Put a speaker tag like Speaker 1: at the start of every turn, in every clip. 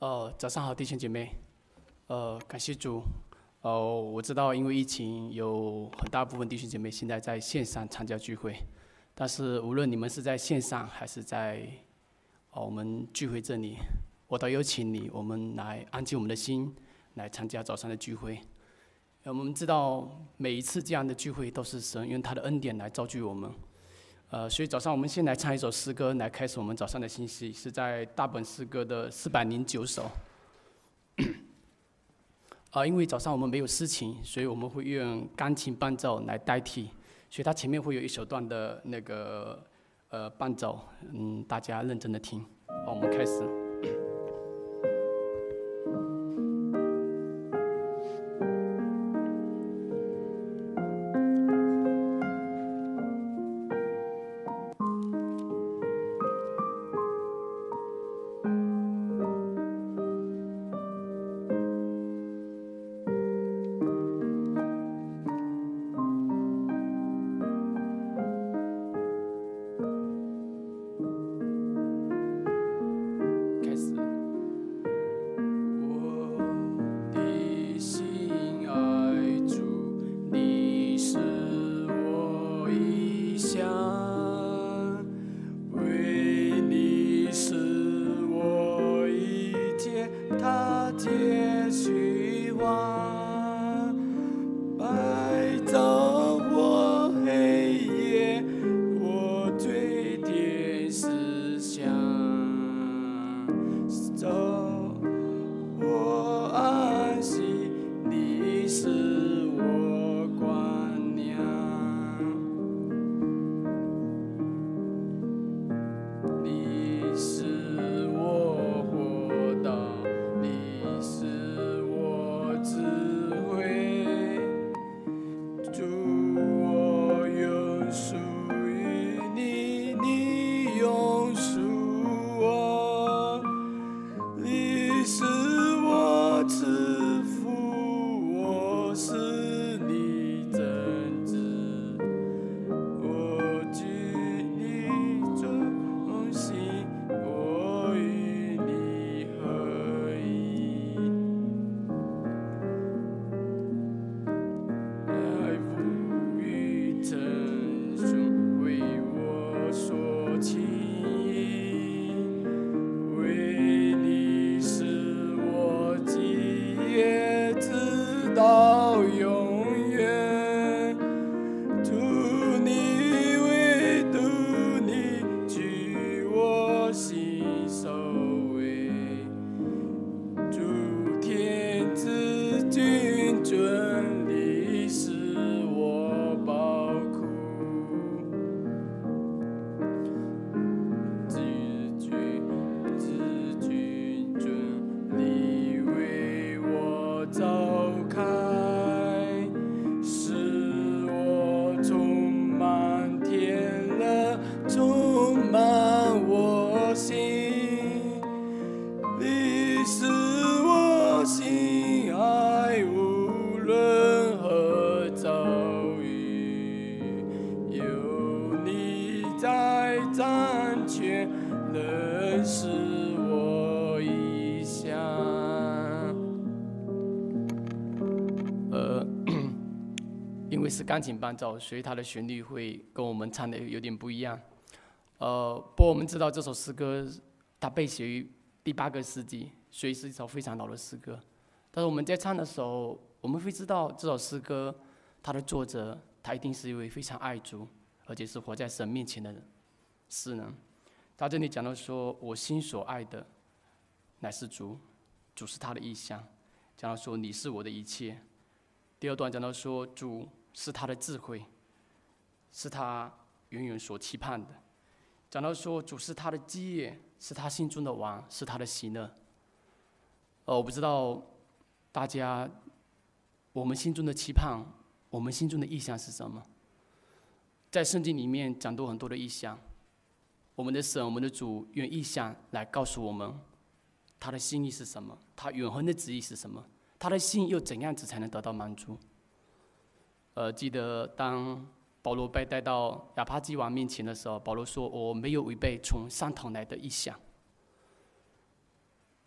Speaker 1: 早上好，弟兄姐妹。感谢主。我知道因为疫情，有很大部分弟兄姐妹现在在线上参加聚会，但是无论你们是在线上还是在我们聚会这里，我都有请你，我们来安静我们的心，来参加早上的聚会。我们知道每一次这样的聚会都是神用他的恩典来造就我们。所以早上我们先来唱一首诗歌，来开始我们早上的信息，是在大本诗歌的409首。因为早上我们没有诗琴，所以我们会用钢琴伴奏来代替，所以它前面会有一小段的那个伴奏，大家认真的听。好，我们开始。因为是钢琴伴奏，所以它的旋律会跟我们唱的有点不一样。不过我们知道这首诗歌它被写于第8个世纪，所以是一首非常老的诗歌。但是我们在唱的时候，我们会知道这首诗歌它的作者他一定是一位非常爱主，而且是活在神面前的诗人。他这里讲到说，我心所爱的乃是主，主是他的意象。讲到说，你是我的一切。第2段讲到说，主是他的智慧，是他远远所期盼的。讲到说，主是他的基业，是他心中的王，是他的喜乐。我不知道大家，我们心中的期盼，我们心中的意向是什么？在圣经里面讲到很多的意向，我们的神，我们的主用意象来告诉我们他的心意是什么，他永恒的旨意是什么，他的心又怎样子才能得到满足。记得当保罗被带到亚帕基王面前的时候，保罗说：“我没有违背从上头来的意象。”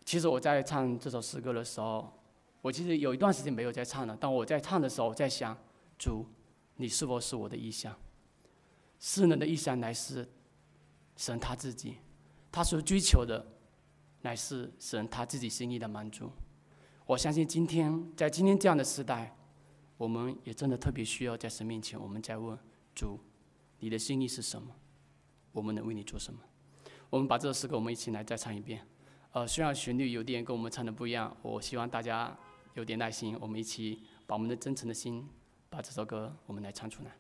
Speaker 1: 其实我在唱这首诗歌的时候，我其实有一段时间没有在唱了。当我在唱的时候，我在想，主，你是否是我的意象？世人的意象乃是神他自己，他所追求的乃是神他自己心意的满足。我相信在今天这样的时代，我们也真的特别需要在神面前，我们在问主，你的心意是什么？我们能为你做什么？我们把这首诗歌我们一起来再唱一遍。虽然旋律有点跟我们唱的不一样，我希望大家有点耐心，我们一起把我们的真诚的心，把这首歌我们来唱出来。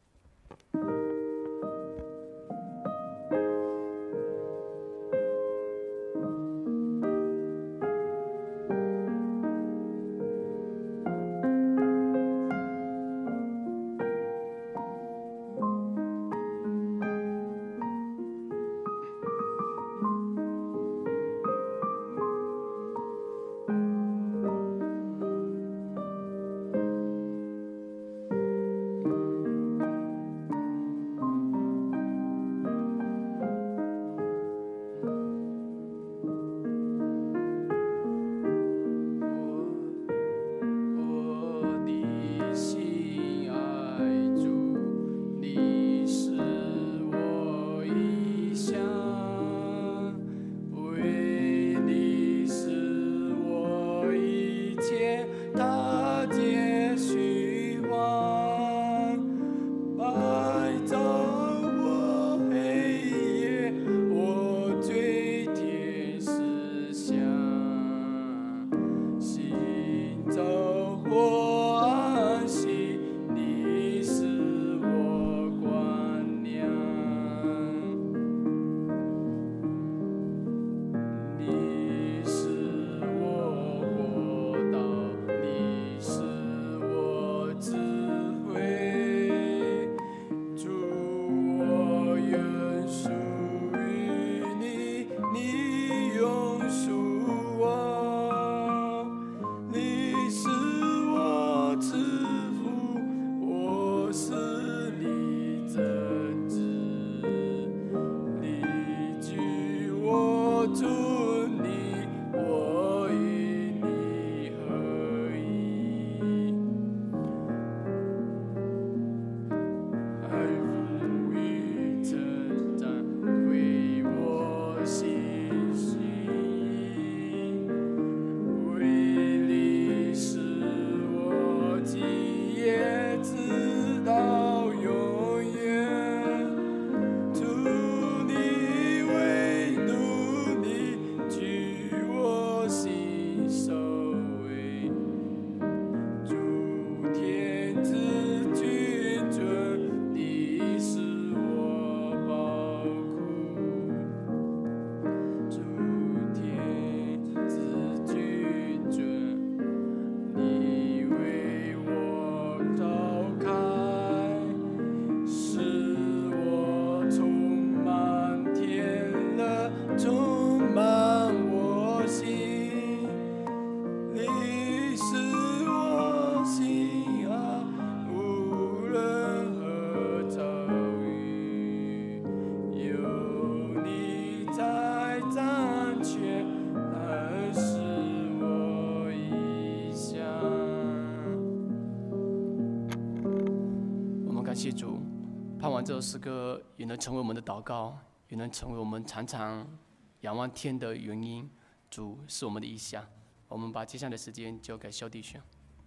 Speaker 1: 谢主，盼望这首诗歌也能成为我们的祷告，也能成为我们常常仰望天的原因。主是我们的意象。我们把接下来的时间交给肖弟兄。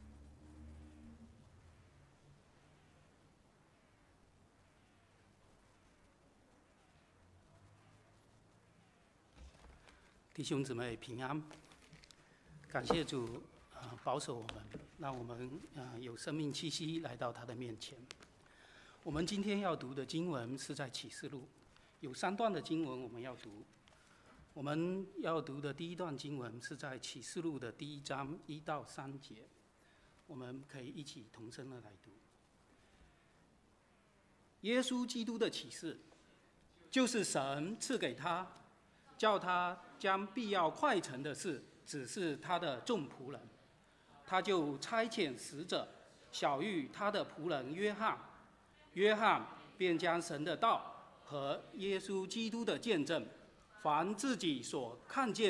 Speaker 2: 弟兄姊妹平安，感谢主保守我们，让我们有生命气息来到他的面前。我们今天要读的经文是在启示录，有3段的经文我们要读。我们要读的第一段经文是在启示录的第1章1到3节，我们可以一起同声的来读。耶稣基督的启示，就是神赐给他，叫他将必要快成的事指示他的众仆人。他就差遣使者晓谕他的仆人约翰，约翰便将神的道和耶稣基督的见证，凡自己所看见的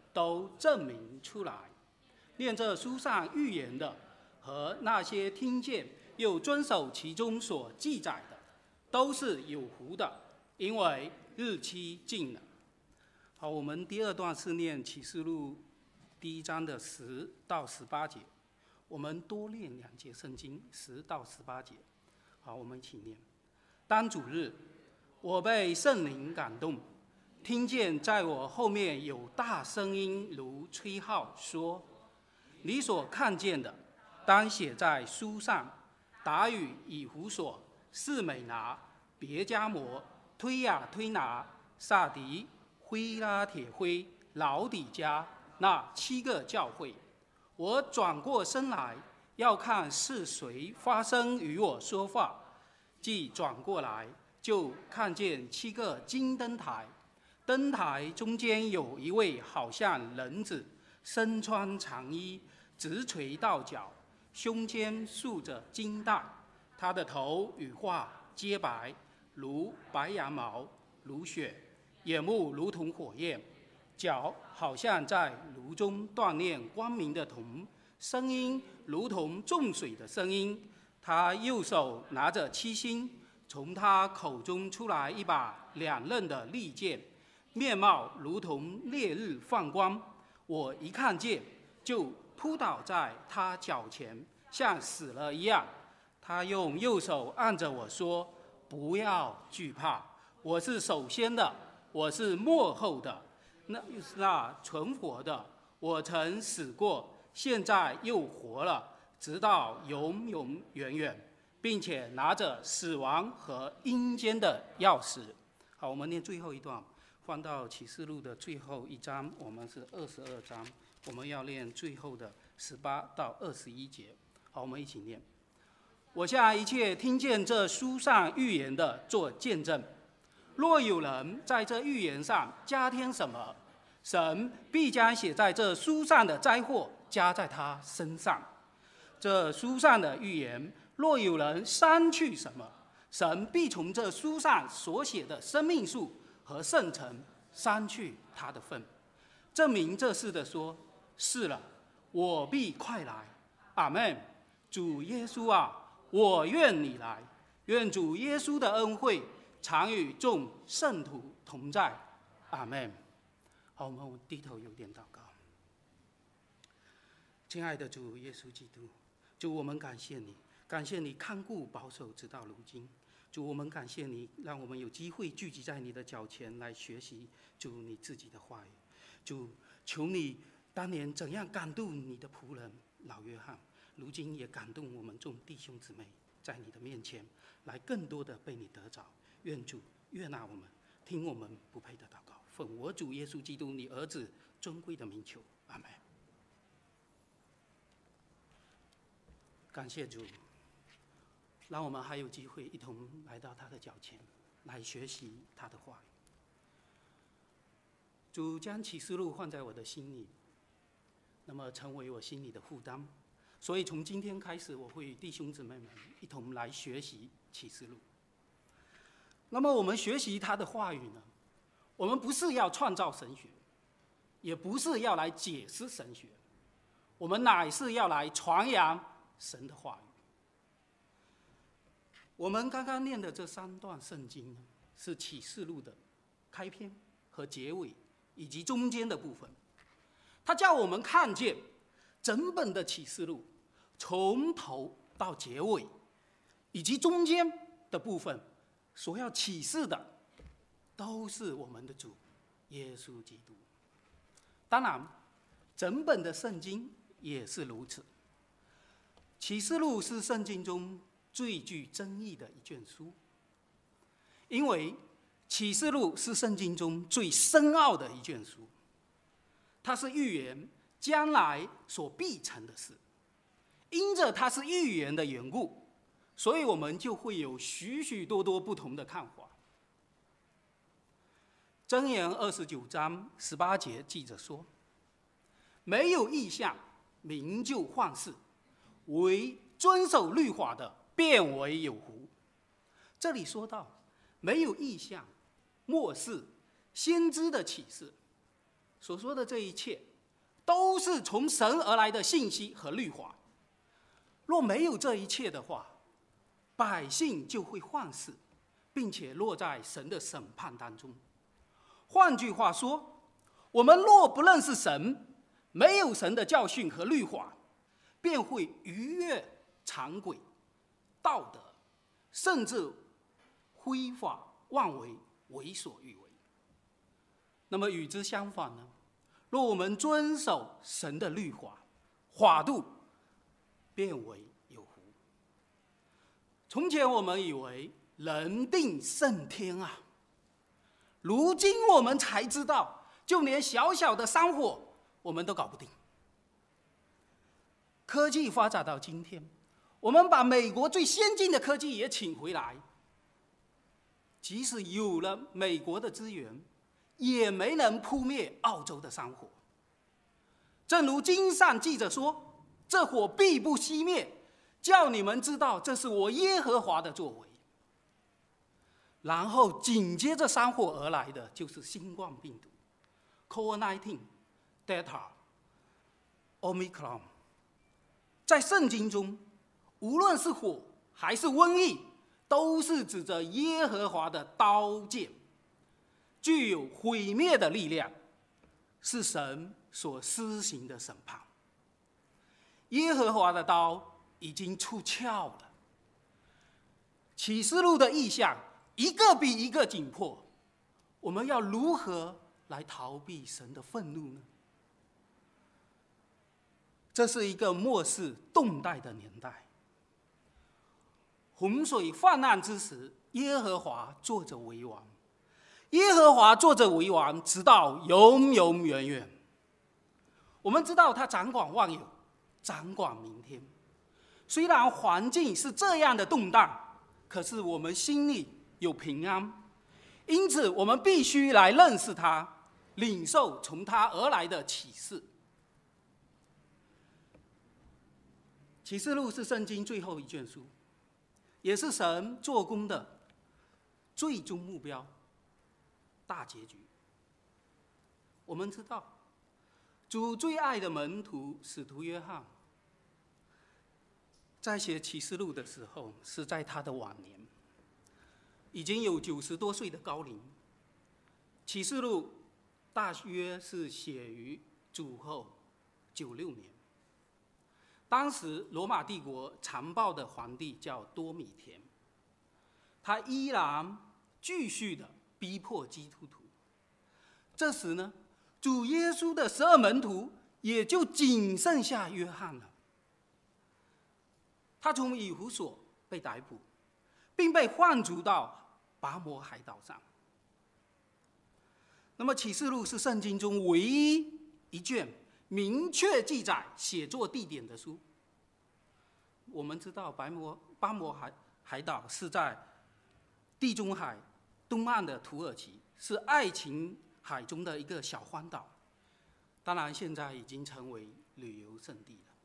Speaker 2: 都证明出来。念这书上预言的和那些听见又遵守其中所记载的，都是有福的，因为日期近了。好，我们第二段是念启示录第1章的10到18节，我们多念2节圣经，10到18节。好，我们一起念。当主日，我被圣灵感动，听见在我后面有大声音如吹号说：你所看见的，当写在书上。达与以弗所、士美拿、别迦摩、推雅推拿、撒狄、灰拉铁灰、老底嘉那7个教会。我转过身来，要看是谁发声与我说话。既转过来，就看见7个金灯台，灯台中间有一位好像人子，身穿长衣，直垂到脚，胸间束着金带。他的头与发皆白，如白羊毛，如雪；眼目如同火焰，脚好像在炉中锻炼光明的铜，声音如同众水的声音。他右手拿着7星，从他口中出来一把2刃的利剑，面貌如同烈日放光。我一看见，就扑倒在他脚前，像死了一样。他用右手按着我说：不要惧怕，我是首先的，我是末后的，那存活的。我曾死过，现在又活了，直到永永远远，并且拿着死亡和阴间的钥匙。好，我们念最后一段，翻到启示录的最后1章，我们是22章，我们要念最后的18到21节。好，我们一起念。我向一切听见这书上预言的做见证，若有人在这预言上加添什么，神必将写在这书上的灾祸加在他身上。这书上的预言，若有人删去什么，神必从这书上所写的生命树和圣城删去他的份。证明这事的说：是了，我必快来。阿们。主耶稣啊，我愿你来。愿主耶稣的恩惠常与众圣徒同在。阿们。好，我们低头有点祷告。亲爱的主耶稣基督，主，我们感谢你，感谢你看顾保守直到如今。主，我们感谢你，让我们有机会聚集在你的脚前来学习主你自己的话语。主，求你当年怎样感动你的仆人老约翰，如今也感动我们众弟兄姊妹，在你的面前来更多的被你得着。愿主悦纳我们，听我们不配的祷告，奉我主耶稣基督你儿子尊贵的名求。阿们。感谢主，让我们还有机会一同来到他的脚前，来学习他的话语。主将启示录放在我的心里，那么成为我心里的负担。所以从今天开始，我会与弟兄姊妹们一同来学习启示录。那么我们学习他的话语呢，我们不是要创造神学，也不是要来解释神学，我们乃是要来传扬神的话语。我们刚刚念的这3段圣经呢，是启示录的开篇和结尾，以及中间的部分。它叫我们看见整本的启示录从头到结尾，以及中间的部分所要启示的，都是我们的主耶稣基督。当然，整本的圣经也是如此。启示录是圣经中最具争议的一卷书，因为启示录是圣经中最深奥的一卷书，它是预言将来所必成的事。因着它是预言的缘故，所以我们就会有许许多多不同的看法。箴言29章18节记着说：没有异象，民就幻视；唯遵守律法的，便为有福。这里说到没有异象，漠视先知的启示， 所说的这一切，都是从神而来的信息和律法。若没有这一切的话，百姓就会患死，并且落在神的审判当中。换句话说，我们若不认识神，没有神的教训和律法，便会逾越常规、道德，甚至挥法妄为，为所欲为。那么与之相反呢？若我们遵守神的律法、法度，变为有福。从前我们以为人定胜天啊，如今我们才知道，就连小小的山火我们都搞不定。科技发展到今天，我们把美国最先进的科技也请回来，即使有了美国的资源，也没能扑灭澳洲的山火。正如经上记着说，这火必不熄灭，叫你们知道这是我耶和华的作为。然后紧接着山火而来的就是新冠病毒 COVID-19、Delta、Omicron。在圣经中，无论是火还是瘟疫，都是指着耶和华的刀剑，具有毁灭的力量，是神所施行的审判。耶和华的刀已经出鞘了。启示录的意象一个比一个紧迫，我们要如何来逃避神的愤怒呢？这是一个末世动荡的年代。洪水泛滥之时，耶和华坐着为王，耶和华坐着为王，直到永永远远。我们知道他掌管万有，掌管明天。虽然环境是这样的动荡，可是我们心里有平安，因此我们必须来认识他，领受从他而来的启示。启示录是圣经最后一卷书，也是神做工的最终目标、大结局。我们知道，主最爱的门徒使徒约翰，在写启示录的时候，是在他的晚年，已经有90多岁的高龄。启示录大约是写于主后96年。当时罗马帝国残暴的皇帝叫多米田，他依然继续的逼迫基督徒。这时呢，主耶稣的12门徒也就仅剩下约翰了。他从以弗所被逮捕，并被放逐到拔摩海岛上。那么启示录是圣经中唯一一卷明确记载写作地点的书。我们知道巴摩海岛是在地中海东岸的土耳其，是爱琴海中的一个小荒岛，当然现在已经成为旅游胜地了。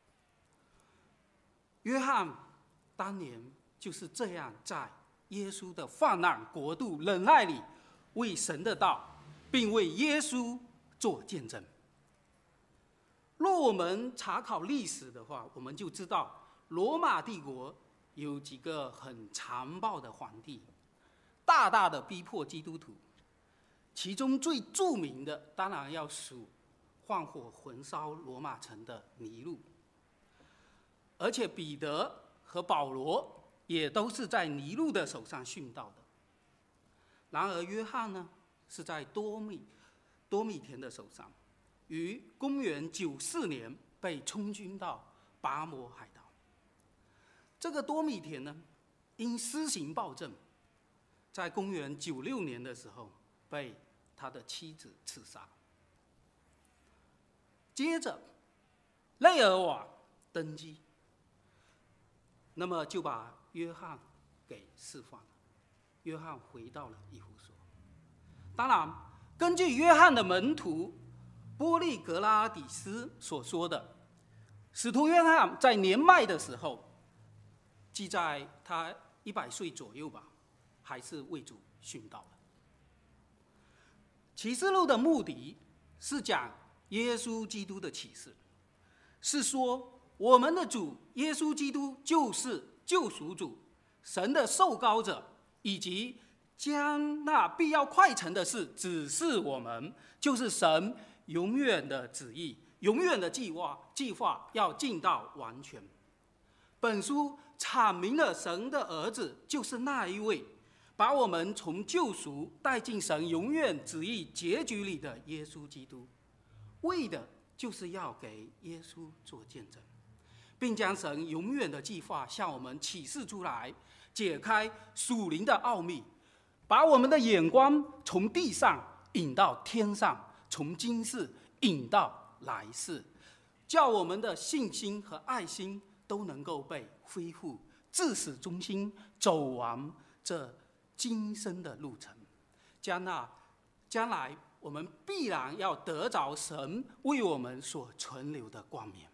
Speaker 2: 约翰当年就是这样在耶稣的患难国度忍耐里为神的道，并为耶稣做见证。若我们查考历史的话，我们就知道罗马帝国有几个很残暴的皇帝，大大的逼迫基督徒。其中最著名的当然要数放火焚烧罗马城的尼禄，而且彼得和保罗也都是在尼禄的手上殉道的。然而约翰呢，是在多米田的手上，于公元94年被充军到拔摩海岛。这个多米田呢，因施行暴政，在公元96年的时候被他的妻子刺杀。接着内尔瓦登基，那么就把约翰给释放了。约翰回到了以弗所。当然，根据约翰的门徒波利格拉底斯所说的，使徒约翰在年迈的时候，记在他100岁左右吧，还是为主殉道了。启示录的目的是讲耶稣基督的启示，是说我们的主耶稣基督就是救赎主，神的受膏者，以及将那必要快成的事指示我们，就是神永远的旨意，永远的计划要尽到完全。本书阐明了神的儿子就是那一位把我们从救赎带进神永远旨意结局里的耶稣基督，为的就是要给耶稣做见证，并将神永远的计划向我们启示出来，解开属灵的奥秘，把我们的眼光从地上引到天上，从今世引到来世，叫我们的信心和爱心都能够被恢复，至死忠心，走完这今生的路程。将来我们必然要得着神为我们所存留的冠冕。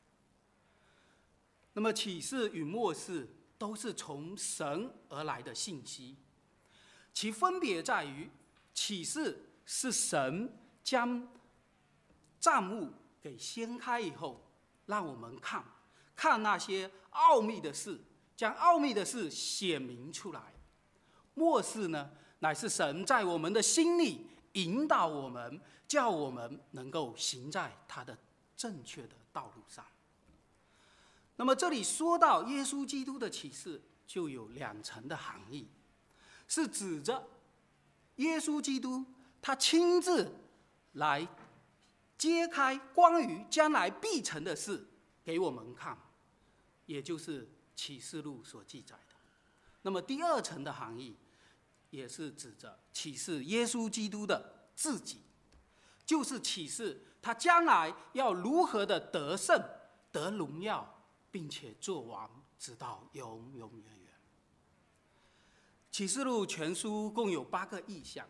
Speaker 2: 那么启示与默示都是从神而来的信息，其分别在于，启示是神将帐幕给掀开以后，让我们看那些奥秘的事，将奥秘的事显明出来。默示呢，乃是神在我们的心里引导我们，叫我们能够行在他的正确的道路上。那么这里说到耶稣基督的启示，就有两层的含义，是指着耶稣基督他亲自来揭开关于将来必成的事给我们看，也就是启示录所记载的。那么第二层的含义，也是指着启示耶稣基督的自己，就是启示他将来要如何的得胜、得荣耀，并且做王，直到永永远远。启示录全书共有8个异象，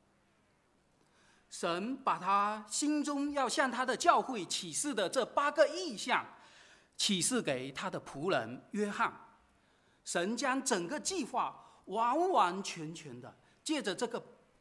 Speaker 2: 神把他心中要向他的教会启示的这8个异象启示给他的仆人约翰。神将整个计划完完全全的借着这个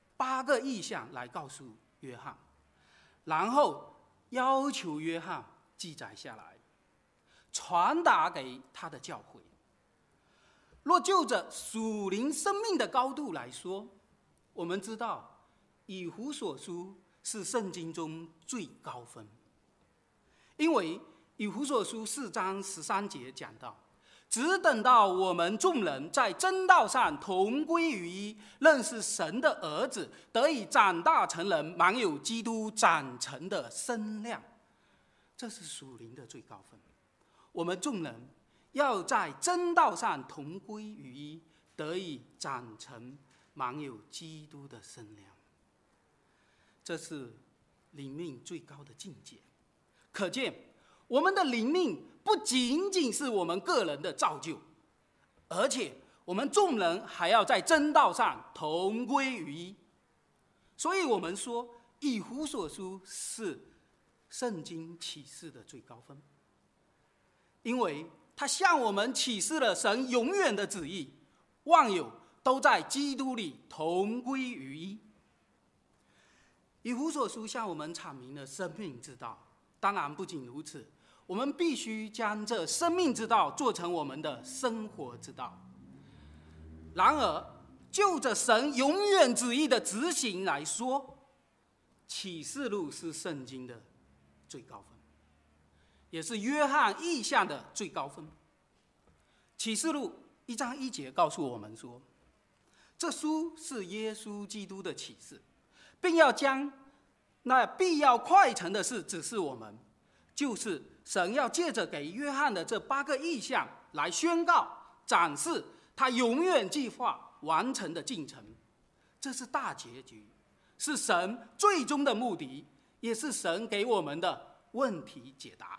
Speaker 2: 8个异象来告诉约翰，然后要求约翰记载下来，传达给他的教会。若就着属灵生命的高度来说，我们知道以弗所书是圣经中最高分，因为以弗所书4章13节讲到，只等到我们众人在真道上同归于一，认识神的儿子，得以长大成人，满有基督长成的身量，这是属灵的最高分。我们众人要在真道上同归于一，得以长成满有基督的身量，这是灵命最高的境界。可见我们的灵命不仅仅是我们个人的造就，而且我们众人还要在真道上同归于一。所以我们说以弗所书是圣经启示的最高分，因为他向我们启示了神永远的旨意，万有都在基督里同归于一。以弗所书向我们阐明了生命之道，当然不仅如此，我们必须将这生命之道做成我们的生活之道。然而就着神永远旨意的执行来说，启示录是圣经的最高分，也是约翰异象的最高分。启示录1章1节告诉我们说，这书是耶稣基督的启示，并要将那必要快成的事指示我们，就是神要借着给约翰的这8个异象来宣告、展示他永远计划完成的进程。这是大结局，是神最终的目的，也是神给我们的问题解答。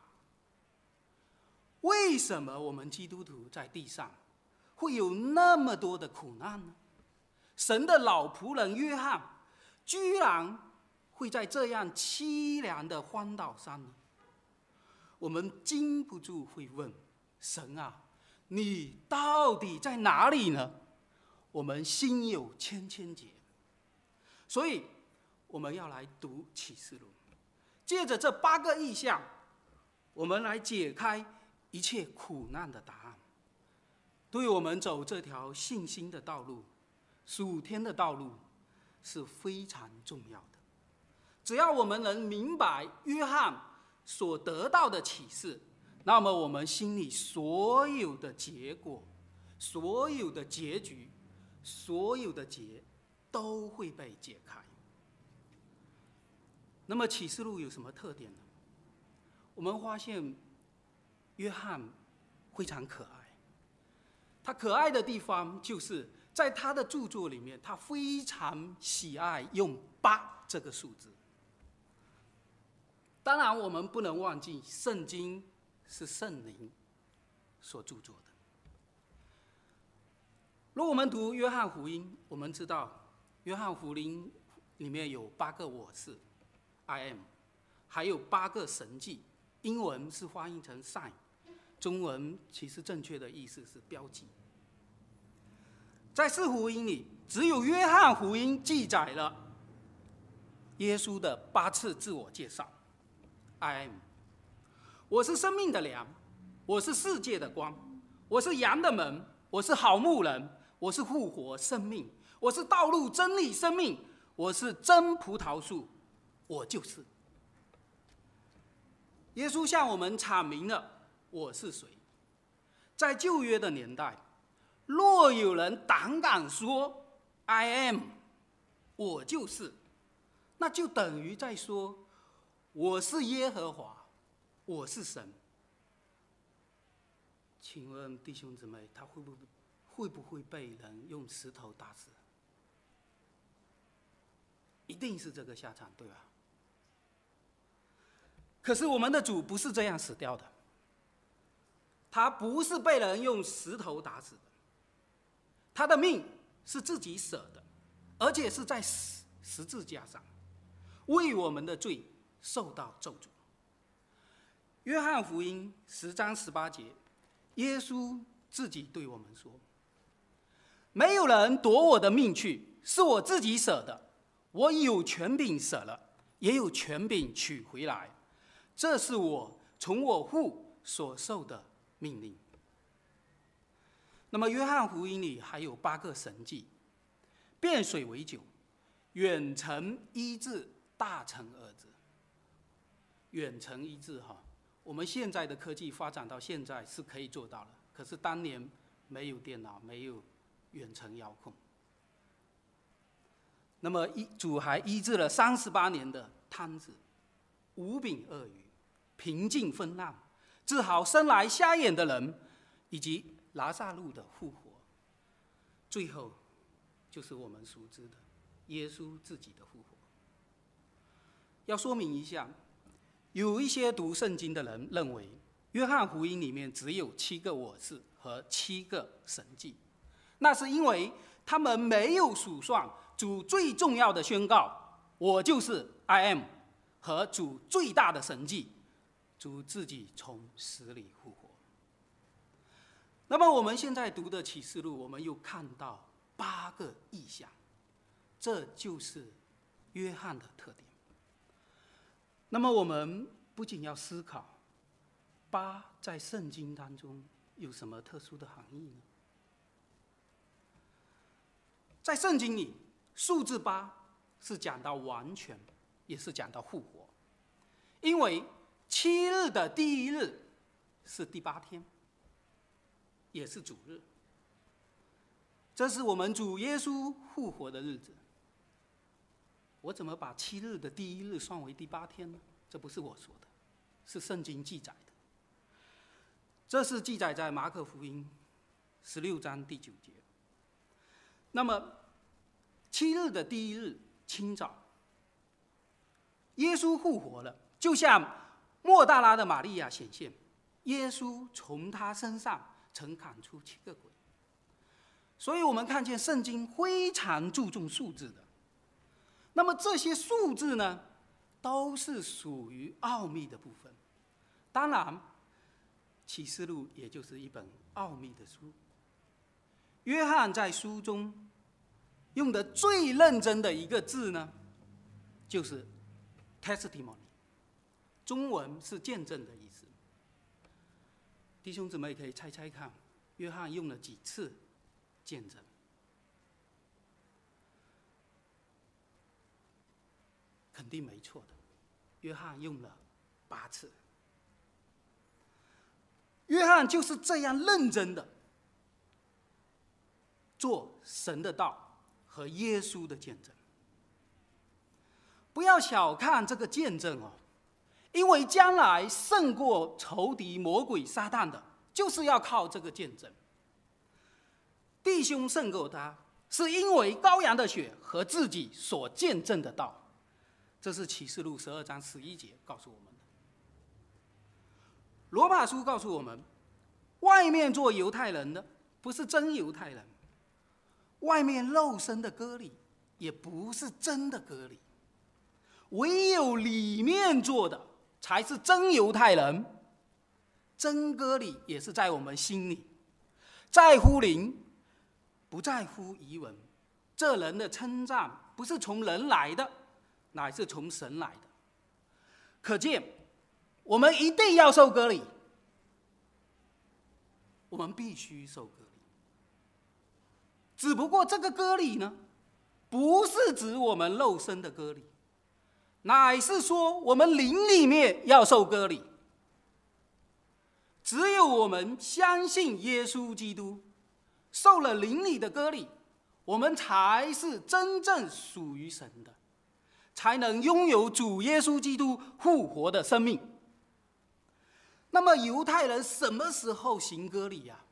Speaker 2: 为什么我们基督徒在地上会有那么多的苦难呢？神的老仆人约翰居然会在这样凄凉的荒岛上呢？我们禁不住会问，神啊，你到底在哪里呢？我们心有千千结。所以我们要来读启示录。 借着这8个意象，我们来解开一切苦难的答案，对我们走这条信心的道路、属天的道路是非常重要的。只要我们能明白约翰所得到的启示，那么我们心里所有的结果、所有的结局、所有的结都会被解开。那么启示录有什么特点呢？我们发现约翰非常可爱。他可爱的地方就是在他的著作里面，他非常喜爱用8这个数字。当然我们不能忘记圣经是圣灵所著作的。如果我们读约翰福音，我们知道约翰福音里面有8个我是 I am， 还有8个神迹，英文是翻译成 sign， 中文其实正确的意思是标记。在4福音里，只有约翰福音记载了耶稣的8次自我介绍。I am， 我是生命的粮，我是世界的光，我是羊的门，我是好牧人，我是复活生命，我是道路真理生命，我是真葡萄树，我就是。耶稣向我们阐明了我是谁。在旧约的年代，若有人胆敢说 I am， 我就是，那就等于在说我是耶和华，我是神。请问弟兄姊妹，他会不会被人用石头打死？一定是这个下场，对吧？可是我们的主不是这样死掉的，他不是被人用石头打死的，他的命是自己舍的，而且是在十字架上为我们的罪受到咒诅。约翰福音10章18节，耶稣自己对我们说：没有人夺我的命去，是我自己舍的，我有权柄舍了，也有权柄取回来，这是我从我父所受的命令。那么约翰福音里还有8个神迹：变水为酒，远程医治大成儿子。远程医治我们现在的科技发展到现在是可以做到了，可是当年没有电脑，没有远程遥控。那么主还医治了38年的瘫子、5饼2鱼，平静风浪，治好生来瞎眼的人，以及拉撒路的复活。最后就是我们熟知的耶稣自己的复活。要说明一下，有一些读圣经的人认为约翰福音里面只有7个我是和7个神迹，那是因为他们没有数算主最重要的宣告：我就是 I am， 和主最大的神迹，主自己从死里复活。那么我们现在读的启示录，我们又看到8个异象，这就是约翰的特点。那么我们不仅要思考8在圣经当中有什么特殊的含义呢？在圣经里，数字8是讲到完全，也是讲到复活。因为7日的第1日是第8天，也是主日，这是我们主耶稣复活的日子。我怎么把7日的第1日算为第8天呢？这不是我说的，是圣经记载的。这是记载在马可福音16章第9节。那么7日的第1日清早，耶稣复活了，就像莫大拉的玛利亚显现，耶稣从他身上曾赶出7个鬼。所以我们看见圣经非常注重数字的。那么这些数字呢，都是属于奥秘的部分。当然，启示录也就是一本奥秘的书。约翰在书中用的最认真的一个字呢，就是 testimony， 中文是见证的意思。弟兄姊妹可以猜猜看，约翰用了几次见证？肯定没错的，约翰用了8次。约翰就是这样认真的做神的道和耶稣的见证。不要小看这个见证哦，因为将来胜过仇敌魔鬼撒旦的，就是要靠这个见证。弟兄胜过他，是因为羔羊的血和自己所见证的道。这是启示录12章11节告诉我们的。罗马书告诉我们，外面做犹太人的不是真犹太人，外面肉身的割礼也不是真的割礼，唯有里面做的才是真犹太人。真割礼也是在我们心里，在乎灵，不在乎仪文。这人的称赞不是从人来的，乃是从神来的。可见我们一定要受割礼，我们必须受割礼。只不过这个割礼呢，不是指我们肉身的割礼，乃是说我们灵里面要受割礼。只有我们相信耶稣基督，受了灵里的割礼，我们才是真正属于神的，才能拥有主耶稣基督复活的生命。那么犹太人什么时候行割礼呀？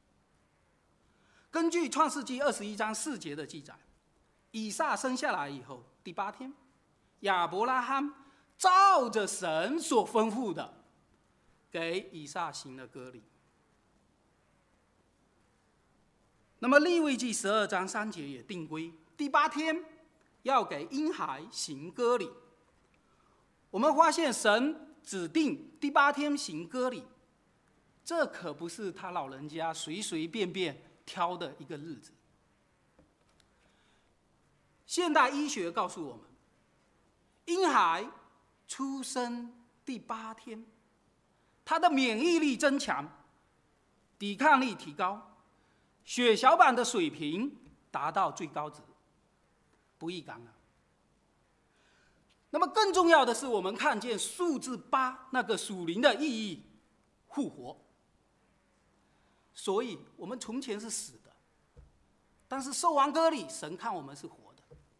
Speaker 2: 根据创世纪21章4节的记载，以撒生下来以后第8天，亚伯拉罕照着神所吩咐的，给以撒行了割礼。那么利未记12章3节也定规，第8天要给婴孩行割礼。我们发现神指定第8天行割礼，这可不是他老人家随随便便挑的一个日子。现代医学告诉我们，婴孩出生第8天，他的免疫力增强，抵抗力提高，血小板的水平达到最高值，不易感染。那么更重要的是，我们看见数字8那个属灵的意义，复活。所以我们从前是死的，但是受完割礼，神看我们是活的。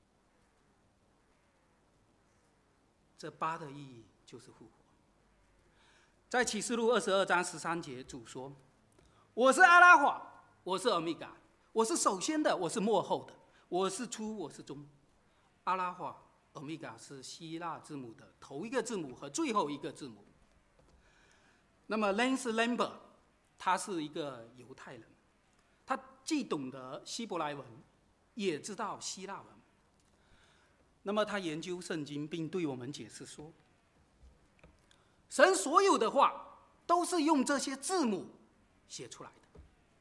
Speaker 2: 这8的意义就是复活。在启示录22章13节，主说：“我是阿拉法，我是欧米伽，我是首先的，我是末后的，我是初，我是终。”阿拉法、欧米伽是希腊字母的头一个字母和最后一个字母。那么 Lance Lambert 他是一个犹太人，他既懂得希伯来文，也知道希腊文。那么他研究圣经，并对我们解释说，神所有的话都是用这些字母写出来的。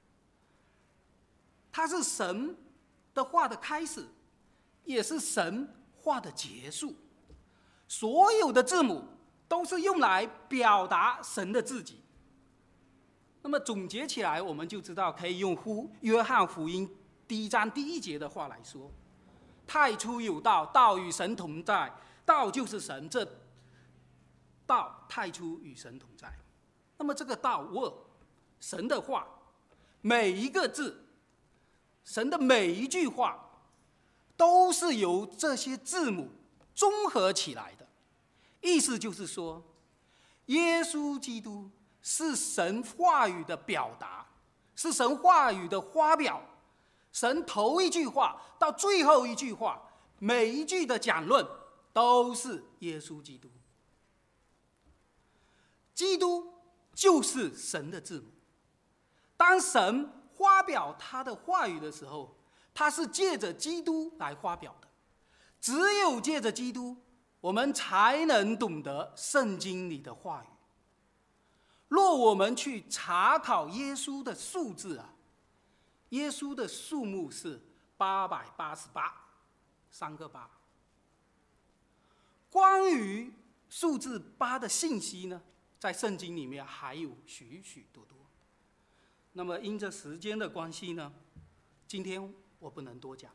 Speaker 2: 它是神的话的开始，也是神话的结束。所有的字母都是用来表达神的自己。那么总结起来，我们就知道可以用约翰福音1章1节的话来说：太初有道，道与神同在，道就是神，这道太初与神同在。那么这个道 word 神的话，每一个字，神的每一句话，都是由这些字母综合起来的。意思就是说，耶稣基督是神话语的表达，是神话语的发表。神头一句话到最后一句话，每一句的讲论都是耶稣基督。基督就是神的字母。当神发表他的话语的时候，他是借着基督来发表的。只有借着基督，我们才能懂得圣经里的话语。若我们去查考耶稣的数字啊，耶稣的数目是888，3个8。关于数字8的信息呢，在圣经里面还有许许多多。那么因着时间的关系呢，今天我不能多讲。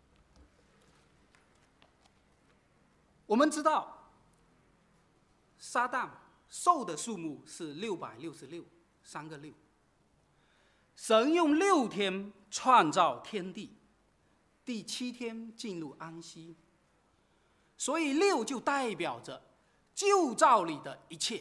Speaker 2: 我们知道，撒旦兽的数目是666，三个6。神用6天创造天地，第7天进入安息，所以6就代表着旧造里的一切。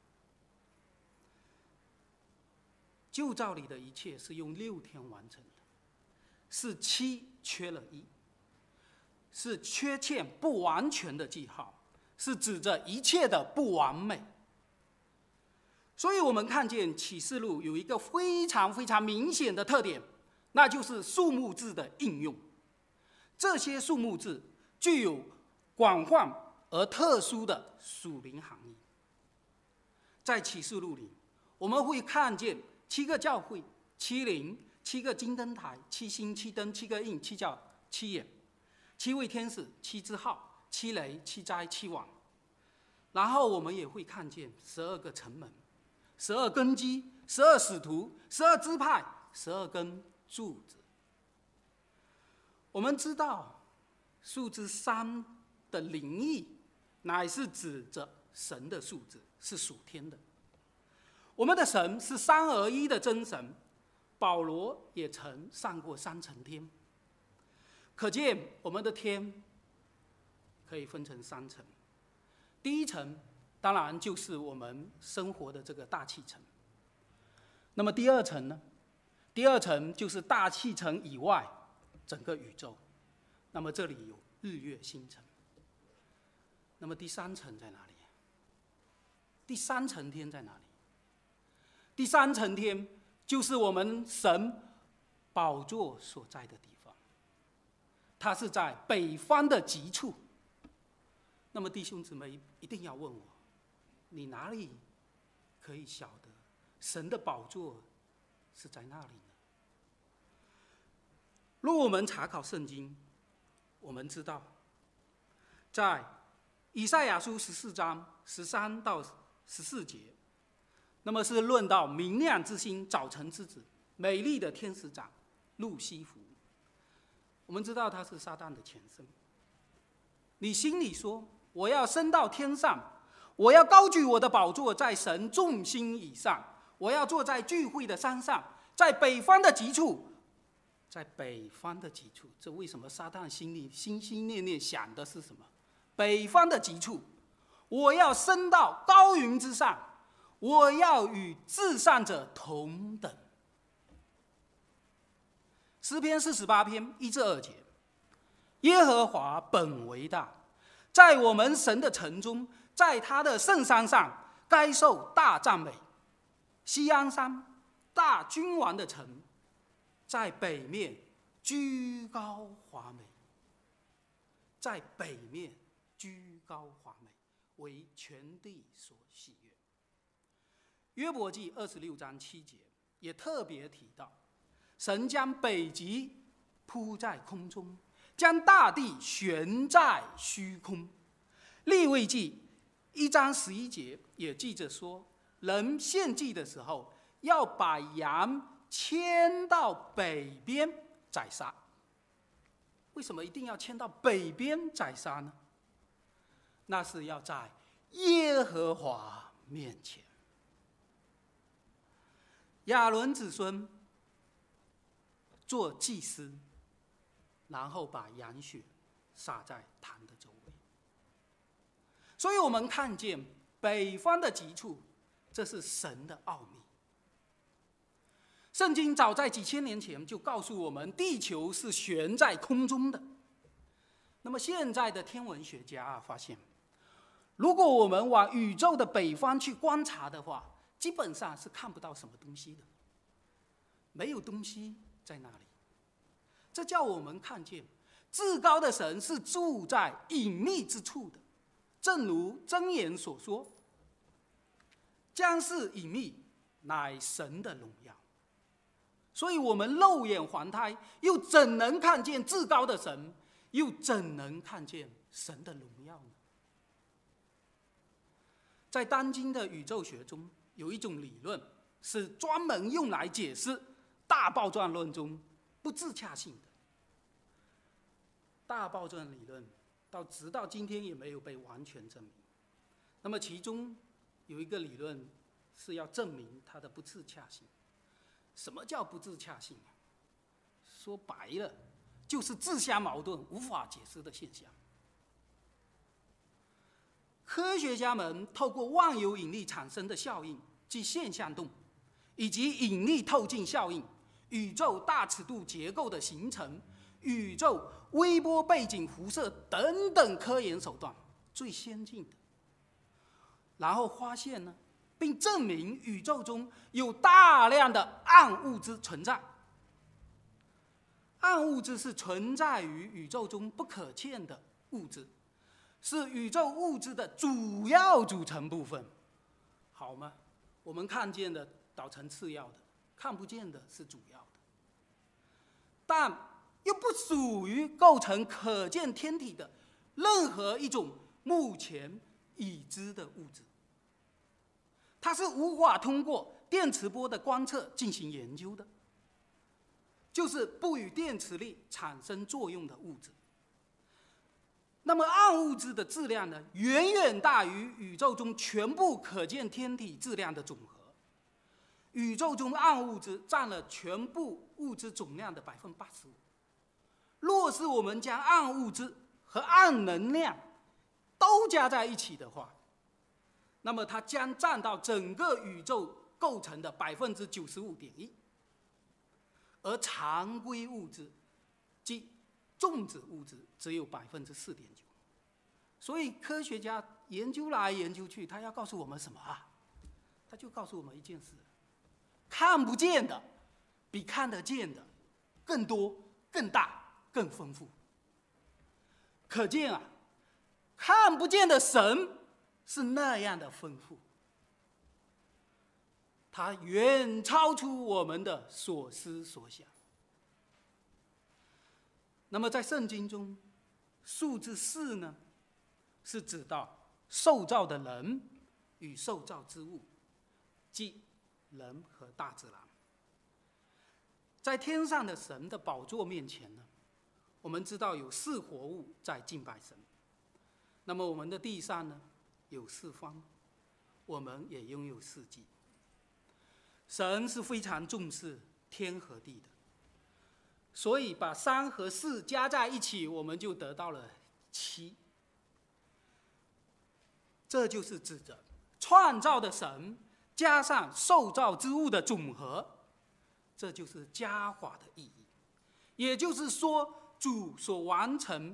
Speaker 2: 旧造里的一切是用6天完成的，是7缺了1，是缺欠不完全的记号，是指着一切的不完美。所以我们看见启示录有一个非常非常明显的特点，那就是数目字的应用。这些数目字具有广泛而特殊的属灵含义。在启示录里，我们会看见7个教会、7灵、7个金灯台、7星、7灯、7个印、7角、7眼、7位天使、7支号、7雷、7灾、7王。然后我们也会看见12个城门、12根基、12使徒、12支派、12根柱子。我们知道数字3的灵意乃是指着神的数字，是属天的。我们的神是3而1的真神，保罗也曾上过3层天。可见我们的天可以分成3层。第一层当然就是我们生活的这个大气层。那么第二层呢？第二层就是大气层以外整个宇宙。那么这里有日月星辰。那么第3层在哪里？第3层天在哪里？第3层天就是我们神宝座所在的地方，它是在北方的极处。那么弟兄姊妹一定要问我，你哪里可以晓得神的宝座是在那里呢？若我们查考圣经，我们知道在以赛亚书14章13到14节，那么是论到明亮之星、早晨之子、美丽的天使长路西弗。我们知道他是撒旦的前身。你心里说，我要升到天上，我要高举我的宝座在神众星以上，我要坐在聚会的山上，在北方的极处。在北方的极处，这为什么撒旦心里心心念念想的是什么？北方的极处，我要升到高云之上，我要与至上者同等。诗篇48篇1至2节，耶和华本为大，在我们神的城中，在他的圣山上，该受大赞美。锡安山，大君王的城，在北面居高华美，在北面居高华美，为全地所喜悦。约伯记26章7节也特别提到，神将北极铺在空中，将大地悬在虚空。利未记1章11节也记着说，人献祭的时候要把羊牵到北边宰杀。为什么一定要牵到北边宰杀呢？那是要在耶和华面前。亚伦子孙做祭司，然后把羊血洒在坛的周围。所以我们看见北方的极处，这是神的奥秘。圣经早在几千年前就告诉我们，地球是悬在空中的。那么现在的天文学家发现，如果我们往宇宙的北方去观察的话，基本上是看不到什么东西的，没有东西在那里。这叫我们看见至高的神是住在隐秘之处的，正如箴言所说，将是隐秘，乃神的荣耀。所以我们肉眼凡胎，又怎能看见至高的神，又怎能看见神的荣耀呢？ 在当今的宇宙学中，有一种理论是专门用来解释大爆炸论中不自洽性的。大爆炸理论直到今天也没有被完全证明。那么其中有一个理论是要证明它的不自洽性。什么叫不自洽性？说白了，就是自相矛盾、无法解释的现象。科学家们透过万有引力产生的效应，即现象动，以及引力透镜效应、宇宙大尺度结构的形成、宇宙微波背景辐射等等科研手段最先进的，然后发现呢，并证明宇宙中有大量的暗物质存在。暗物质是存在于宇宙中不可见的物质，是宇宙物质的主要组成部分，好吗？我们看见的导成次要的，看不见的是主要的，但又不属于构成可见天体的任何一种目前已知的物质。它是无法通过电磁波的观测进行研究的，就是不与电磁力产生作用的物质。那么暗物质的质量呢，远远大于宇宙中全部可见天体质量的总和。宇宙中暗物质占了全部物质总量的85%。若是我们将暗物质和暗能量都加在一起的话，那么它将占到整个宇宙构成的95.1%，而常规物质，即重质物质，只有4.9%。所以科学家研究来研究去，他要告诉我们什么啊？他就告诉我们一件事：看不见的比看得见的更多、更大、更丰富。可见啊，看不见的神是那样的丰富，它远超出我们的所思所想。那么在圣经中，数字4呢，是指到受造的人与受造之物，即人和大自然。在天上的神的宝座面前呢，我们知道有4活物在敬拜神。那么我们的地上呢，有4方，我们也拥有4季。神是非常重视天和地的，所以把3和4加在一起，我们就得到了7。这就是指着创造的神加上受造之物的总和，这就是加法的意义。也就是说，主所完成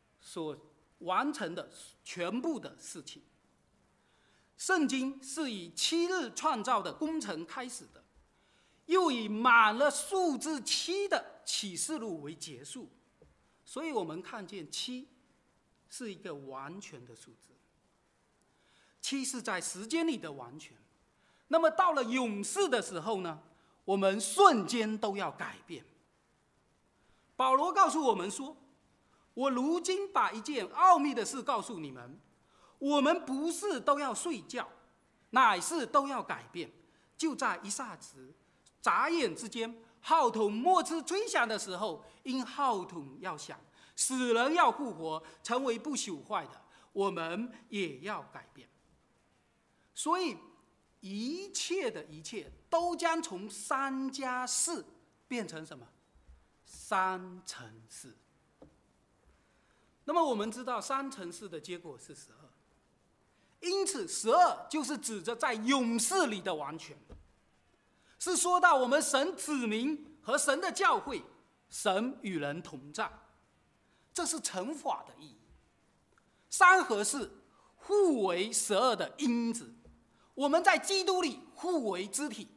Speaker 2: 的全部的事情。圣经是以7日创造的工程开始的，又以满了数字7的启示录为结束。所以我们看见7是一个完全的数字。7是在时间里的完全。那么到了永世的时候呢，我们瞬间都要改变。保罗告诉我们说，我如今把一件奥秘的事告诉你们，我们不是都要睡觉，乃是都要改变。就在一霎时、眨眼之间，号筒末次吹响的时候，因号筒要响，死人要复活，成为不朽坏的，我们也要改变。所以一切的一切都将从3加4变成什么？3乘4。那么我们知道3乘4的结果是12，因此12就是指着在永世里的完全，是说到我们神子民和神的教会，神与人同在，这是乘法的意义。3和4互为12的因子，我们在基督里互为肢体。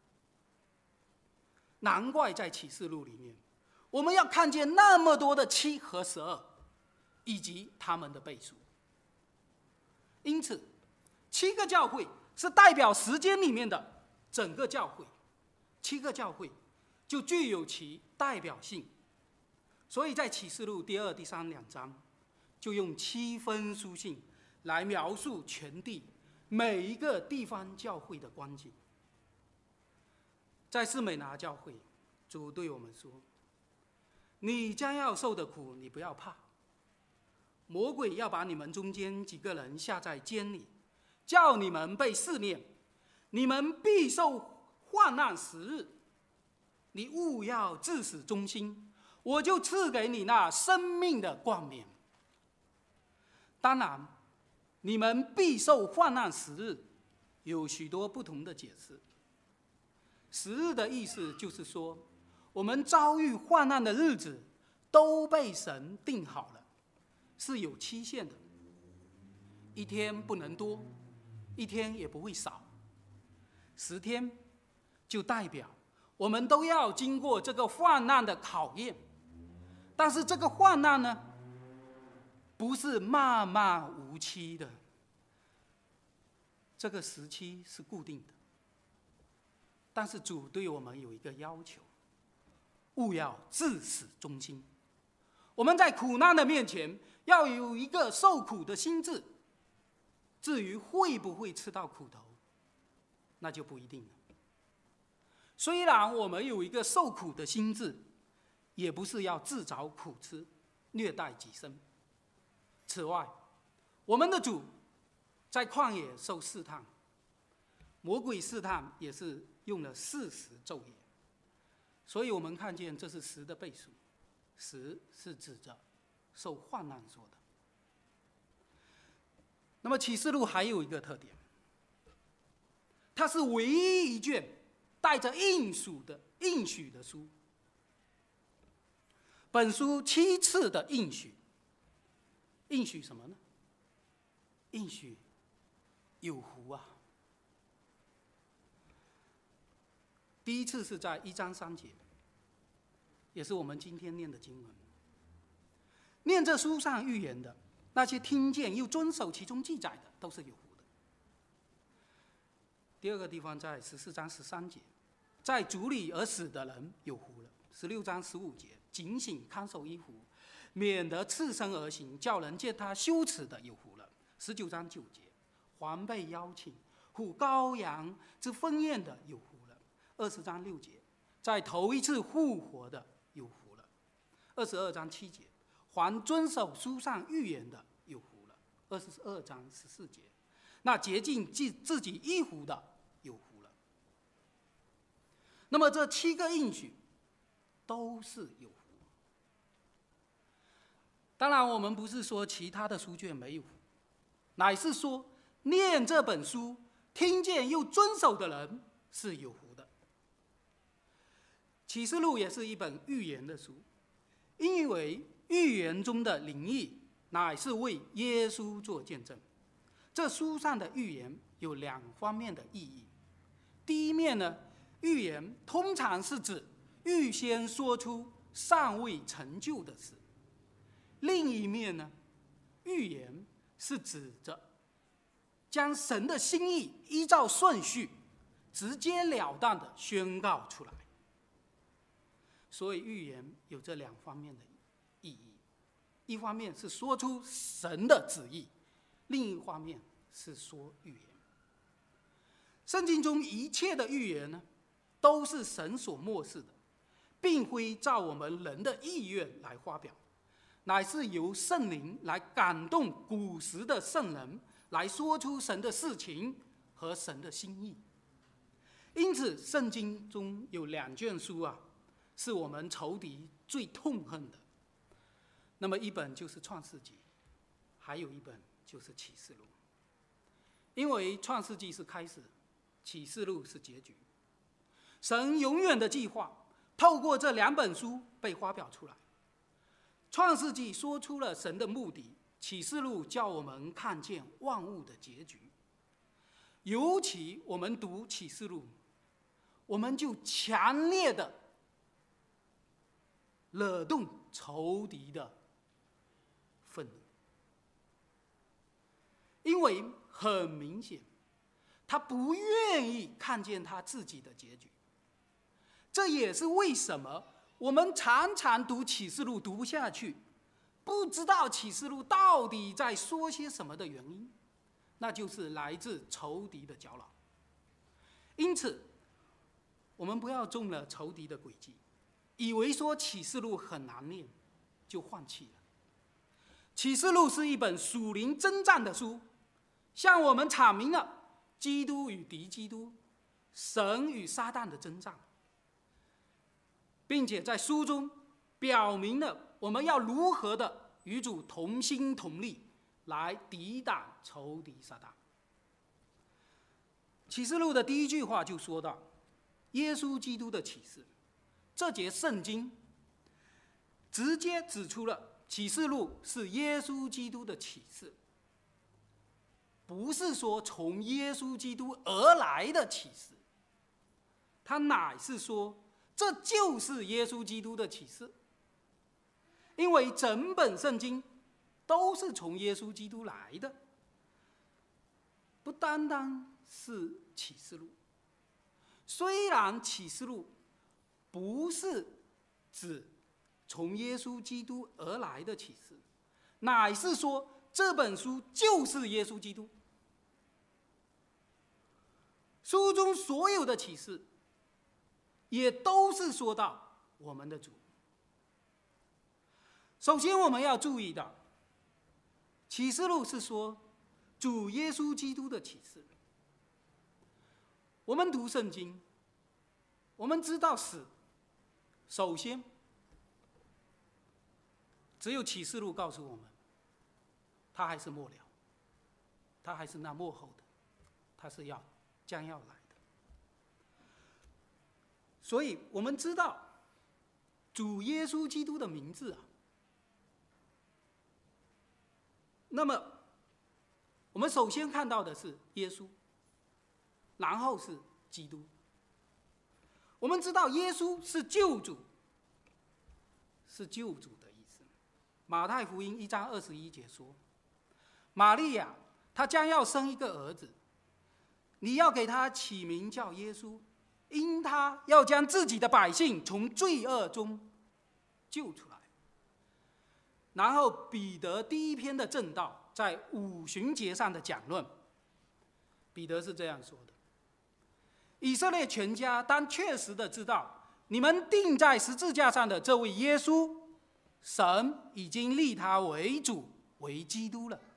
Speaker 2: 难怪在启示录里面，我们要看见那么多的7和12，以及他们的倍数。因此7个教会是代表时间里面的整个教会，7个教会就具有其代表性。所以在启示录第2、第3两章就用7封书信来描述全地每一个地方教会的光景。在士美拿教会，主对我们说：你将要受的苦，你不要怕。魔鬼要把你们中间几个人下在监里，叫你们被试炼，你们必受患难10日。你务要至死忠心，我就赐给你那生命的冠冕。当然，你们必受患难10日，有许多不同的解释。10日的意思就是说，我们遭遇患难的日子都被神定好了，是有期限的，一天不能多，一天也不会少。10天就代表我们都要经过这个患难的考验，但是这个患难呢，不是漫漫无期的，这个时期是固定的。但是主对我们有一个要求，务要至死忠心。我们在苦难的面前要有一个受苦的心志，至于会不会吃到苦头，那就不一定了。虽然我们有一个受苦的心志，也不是要自找苦吃，虐待己身。此外，我们的主在旷野受试探，魔鬼试探也是用了40昼夜，所以我们看见这是10的倍数，10是指着受患难说的。那么启示录还有一个特点，它是唯一一卷带着应许的书。本书7次的应许，应许什么呢？应许有福啊。第一次是在1章3节，也是我们今天念的经文。念这书上预言的，那些听见又遵守其中记载的，都是有福的。第二个地方在14章13节，在主里而死的人有福了。16章15节，警醒看守衣服，免得赤身而行，叫人见他羞耻的有福了。19章9节，还被邀请赴羔羊之婚宴的有福了。20章6节，在头一次复活的有福了。22章7节，还遵守书上预言的有福了。22章14节，那洁净自己衣服的有福了。那么这7个应许都是有福。当然我们不是说其他的书卷没有福，乃是说念这本书听见又遵守的人是有福的。启示录也是一本预言的书，因为预言中的灵意乃是为耶稣做见证。这书上的预言有2方面的意义。第一面呢，预言通常是指预先说出尚未成就的事。另一面呢，预言是指着将神的心意依照顺序直截了当地宣告出来。所以预言有这2方面的意义，一方面是说出神的旨意，另一方面是说预言。圣经中一切的预言呢，都是神所默示的，并非照我们人的意愿来发表，乃是由圣灵来感动古时的圣人，来说出神的事情和神的心意。因此圣经中有2卷书啊，是我们仇敌最痛恨的。那么一本就是创世纪，还有一本就是启示录。因为创世纪是开始，启示录是结局。神永远的计划透过这2本书被发表出来。创世纪说出了神的目的，启示录叫我们看见万物的结局。尤其我们读启示录，我们就强烈的惹动仇敌的愤怒，因为很明显他不愿意看见他自己的结局。这也是为什么我们常常读启示录读不下去，不知道启示录到底在说些什么的原因。 那就是来自仇敌的搅扰。因此，我们不要中了仇敌的诡计，以为说启示录很难念，就放弃了。启示录是一本属灵征战的书，向我们阐明了基督与敌基督、神与撒旦的征战，并且在书中表明了我们要如何的与主同心同力，来抵挡仇敌撒旦。启示录的第一句话就说到耶稣基督的启示，这节圣经直接指出了启示录是耶稣基督的启示，不是说从耶稣基督而来的启示，他乃是说这就是耶稣基督的启示。因为整本圣经都是从耶稣基督来的，不单单是启示录。虽然启示录不是指从耶稣基督而来的启示，乃是说这本书就是耶稣基督。书中所有的启示也都是说到我们的主。首先我们要注意到，启示录是说主耶稣基督的启示。我们读圣经，我们知道死，首先只有启示录告诉我们，他还是末了，他还是那末后的，他是将要来的。所以我们知道主耶稣基督的名字啊，那么我们首先看到的是耶稣，然后是基督。我们知道耶稣是救主，是救主的意思。马太福音1章21节说，玛利亚她将要生一个儿子，你要给他起名叫耶稣，因他要将自己的百姓从罪恶中救出来。然后彼得第一篇的证道在五旬节上的讲论，彼得是这样说的：以色列全家当确实的知道，你们钉在十字架上的这位耶稣，神已经立他为主为基督了。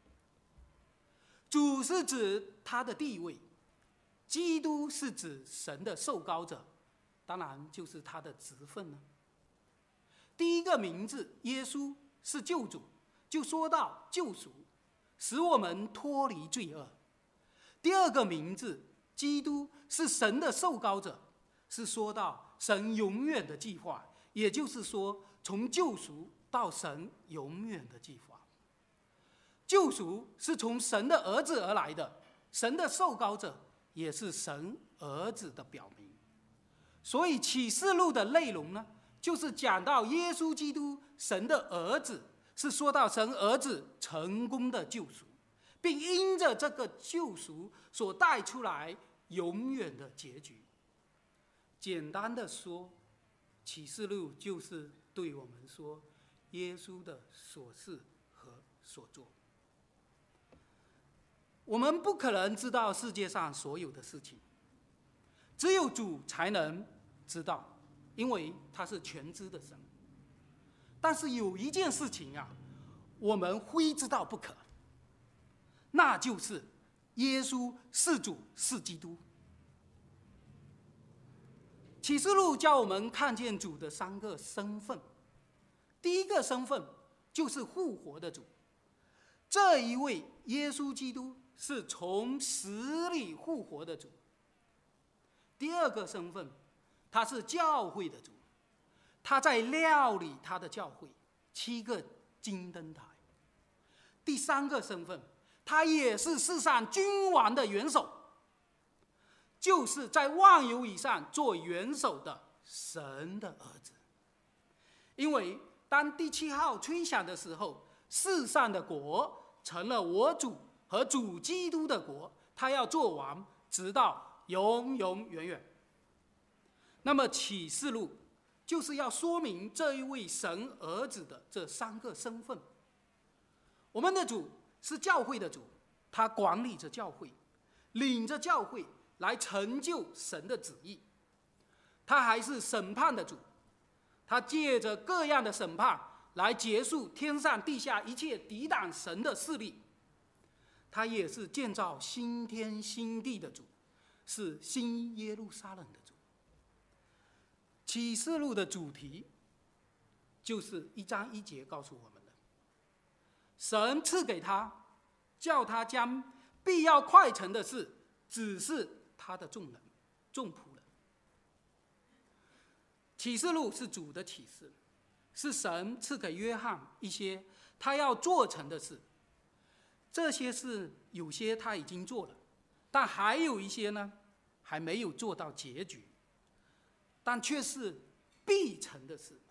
Speaker 2: 主是指他的地位，基督是指神的受膏者，当然就是他的职分了。第一个名字耶稣是救主，就说到救赎，使我们脱离罪恶。第二个名字基督是神的受膏者，是说到神永远的计划，也就是说从救赎到神永远的计划。救赎是从神的儿子而来的，神的受膏者也是神儿子的表明。所以启示录的内容呢，就是讲到耶稣基督神的儿子，是说到神儿子成功的救赎，并因着这个救赎所带出来永远的结局。简单的说，启示录就是对我们说耶稣的所事和所做。我们不可能知道世界上所有的事情，只有主才能知道，因为他是全知的神。但是有一件事情啊，我们非知道不可，那就是耶稣是主是基督。启示录教我们看见主的三个身份。第一个身份就是复活的主，这一位耶稣基督是从死里复活的主。第二个身份，他是教会的主，他在料理他的教会，7个金灯台。第三个身份，他也是世上君王的元首，就是在万有以上做元首的神的儿子。因为当第7号吹响的时候，世上的国成了我主和主基督的国，他要做王，直到永永远远。那么启示录就是要说明这一位神儿子的这3个身份。我们的主是教会的主， 他管理着教会，领着教会来成就神的旨意。他还是审判的主，他借着各样的审判来结束天上地下一切抵挡神的势力。他也是建造新天新地的主，是新耶路撒冷的主。启示录的主题就是1章1节告诉我们的：神赐给他，叫他将必要快成的事指示他的众人、众仆人。启示录是主的启示，是神赐给约翰一些他要做成的事。这些事有些他已经做了，但还有一些呢，还没有做到结局，但却是必成的事。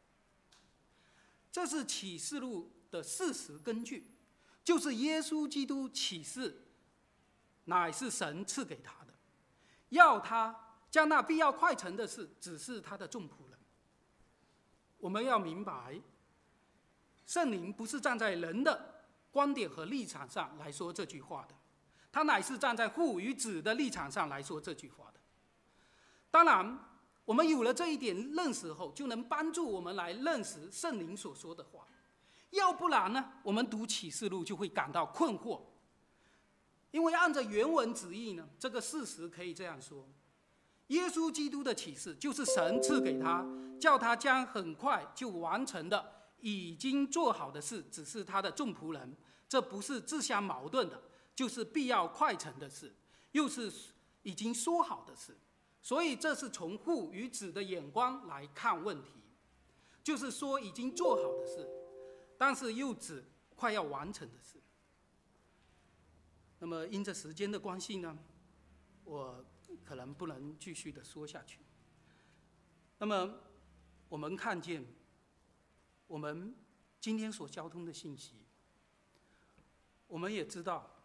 Speaker 2: 这是启示录的事实根据，就是耶稣基督启示乃是神赐给他的，要他将那必要快成的事指示他的众仆人。我们要明白，圣灵不是站在人的观点和立场上来说这句话的，他乃是站在父与子的立场上来说这句话的。当然，我们有了这一点认识后，就能帮助我们来认识圣灵所说的话。要不然呢，我们读启示录就会感到困惑。因为按照原文旨意呢，这个事实可以这样说：耶稣基督的启示就是神赐给他，叫他将很快就完成的已经做好的事指示他的众仆人。这不是自相矛盾的，就是必要快成的事，又是已经说好的事。所以这是从父与子的眼光来看问题，就是说已经做好的事，但是又指快要完成的事。那么因着时间的关系呢，我可能不能继续的说下去。那么我们看见我们今天所交通的信息，我们也知道，